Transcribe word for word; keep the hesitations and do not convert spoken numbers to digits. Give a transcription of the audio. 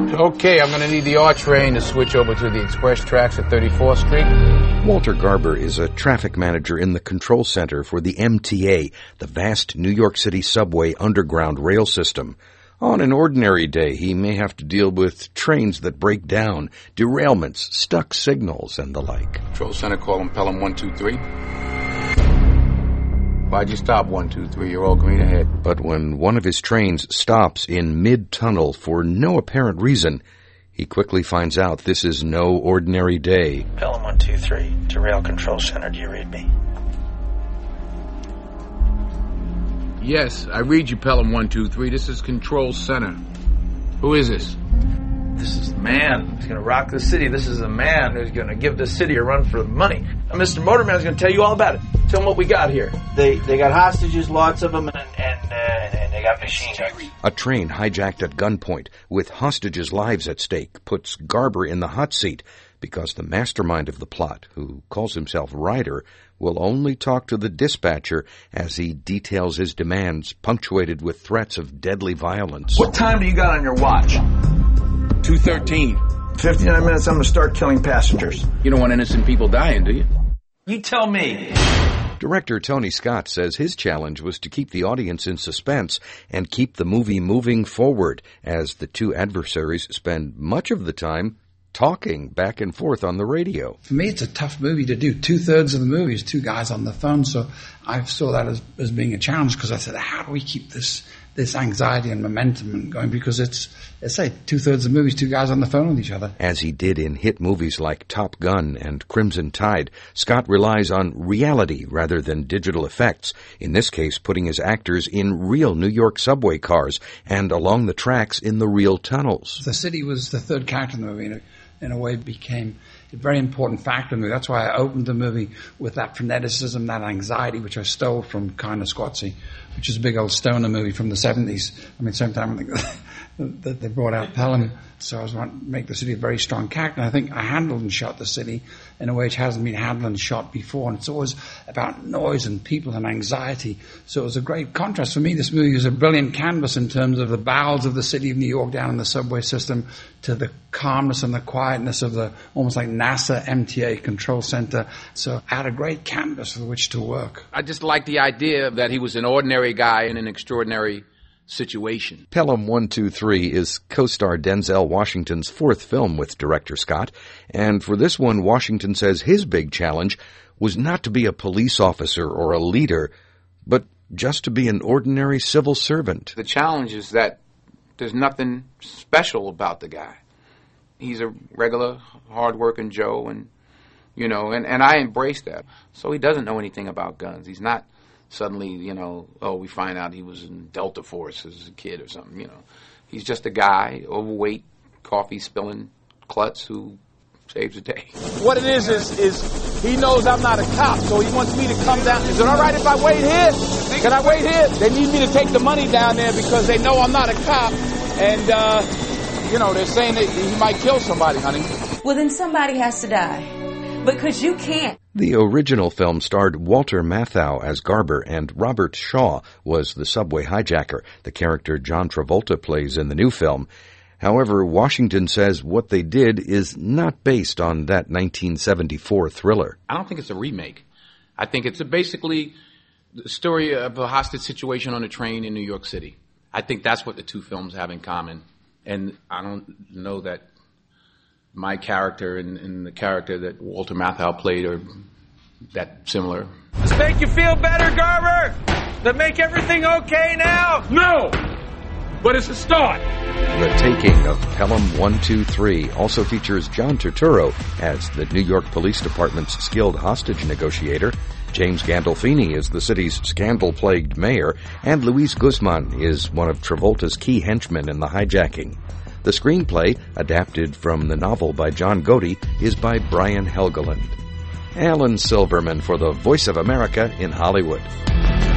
Okay, I'm going to need the R train to switch over to the express tracks at thirty-fourth Street. Walter Garber is a traffic manager in the control center for the M T A, the vast New York City subway underground rail system. On an ordinary day, he may have to deal with trains that break down, derailments, stuck signals, and the like. Control center, call him Pelham one two three. Why'd you stop one two three? You're all green ahead. But when one of his trains stops in mid-tunnel for no apparent reason, he quickly finds out this is no ordinary day. Pelham one two three, to Rail Control Center. Do you read me? Yes, I read you, Pelham one two three. This is Control Center. Who is this? This is the man who's going to rock the city. This is the man who's going to give the city a run for the money. And Mister Motorman's going to tell you all about it. Tell him what we got here. They they got hostages, lots of them, and and, uh, and they got machine guns. A train hijacked at gunpoint with hostages' lives at stake puts Garber in the hot seat because the mastermind of the plot, who calls himself Ryder, will only talk to the dispatcher as he details his demands, punctuated with threats of deadly violence. What time do you got on your watch? two thirteen. fifty-nine minutes, I'm going to start killing passengers. You don't want innocent people dying, do you? You tell me. Director Tony Scott says his challenge was to keep the audience in suspense and keep the movie moving forward as the two adversaries spend much of the time talking back and forth on the radio. For me, it's a tough movie to do. Two-thirds of the movie is two guys on the phone, so I saw that as, as being a challenge because I said, how do we keep this this anxiety and momentum going? Because it's, let's say, two-thirds of the movie is two guys on the phone with each other. As he did in hit movies like Top Gun and Crimson Tide, Scott relies on reality rather than digital effects, in this case putting his actors in real New York subway cars and along the tracks in the real tunnels. The city was the third character in the movie, and in a way became a very important factor in the movie. That's why I opened the movie with that freneticism, that anxiety, which I stole from Kind of Squatsy, which is a big old stoner movie from the seventies. I mean, same time I think that they brought out Pelham. So I was wanting to make the city a very strong character. And I think I handled and shot the city in a way which hasn't been handled and shot before. And it's always about noise and people and anxiety. So it was a great contrast. For me, this movie was a brilliant canvas in terms of the bowels of the city of New York down in the subway system to the calmness and the quietness of the almost like NASA M T A control center. So I had a great canvas with which to work. I just like the idea that he was an ordinary guy in an extraordinary situation. Pelham one two three is co-star Denzel Washington's fourth film with director Scott, and for this one, Washington says his big challenge was not to be a police officer or a leader, but just to be an ordinary civil servant. The challenge is that there's nothing special about the guy. He's a regular, hard-working Joe, and, you know, and, and I embrace that. So he doesn't know anything about guns. He's not suddenly, you know, oh, we find out he was in Delta Force as a kid or something, you know. He's just a guy, overweight, coffee-spilling klutz who saves the day. What it is, is, is he knows I'm not a cop, so he wants me to come down. Is it all right if I wait here? Can I wait here? They need me to take the money down there because they know I'm not a cop, and, uh, you know, they're saying that he might kill somebody, honey. Well, then somebody has to die, because you can't. The original film starred Walter Matthau as Garber, and Robert Shaw was the subway hijacker, the character John Travolta plays in the new film. However, Washington says what they did is not based on that nineteen seventy-four thriller. I don't think it's a remake. I think it's a basically the story of a hostage situation on a train in New York City. I think that's what the two films have in common. And I don't know that my character and, and the character that Walter Matthau played are that similar. Does it make you feel better, Garber? Does it make everything okay now? No! But it's a start. The Taking of Pelham one two three also features John Turturro as the New York Police Department's skilled hostage negotiator. James Gandolfini is the city's scandal-plagued mayor, and Luis Guzman is one of Travolta's key henchmen in the hijacking. The screenplay, adapted from the novel by John Gotti, is by Brian Helgeland. Alan Silverman for the Voice of America in Hollywood.